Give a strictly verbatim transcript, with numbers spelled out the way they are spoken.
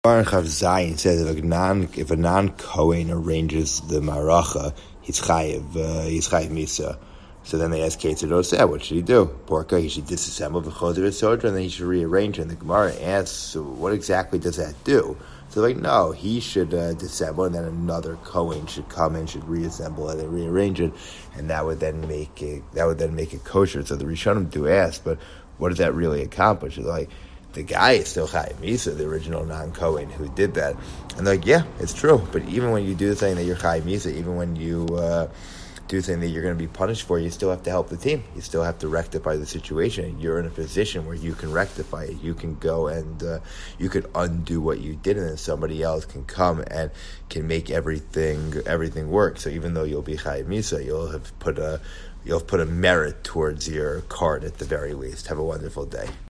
Baruch Chav Zayin says if a non if a non Kohen arranges the maracha, he's chayiv uh, he's chayiv misa. So then they ask Ketzir, what should he do? Porka, he should disassemble the choder sodra, and then he should rearrange it. And the Gemara asks, so what exactly does that do? So like, no, he should uh, disassemble, and then another Kohen should come and should reassemble it and rearrange it, and that would then make it that would then make it kosher. So the Rishonim do ask, but what does that really accomplish? It's like, the guy is still Chayiv Misa, the original non-Kohen who did that. And they're like, yeah, it's true. But even when you do the thing that you're Chayiv Misa, even when you uh, do the thing that you're going to be punished for, you still have to help the team. You still have to rectify the situation. You're in a position where you can rectify it. You can go and uh, you can undo what you did, and then somebody else can come and can make everything everything work. So even though you'll be Chayiv Misa, you'll have put a you'll have put a merit towards your card at the very least. Have a wonderful day.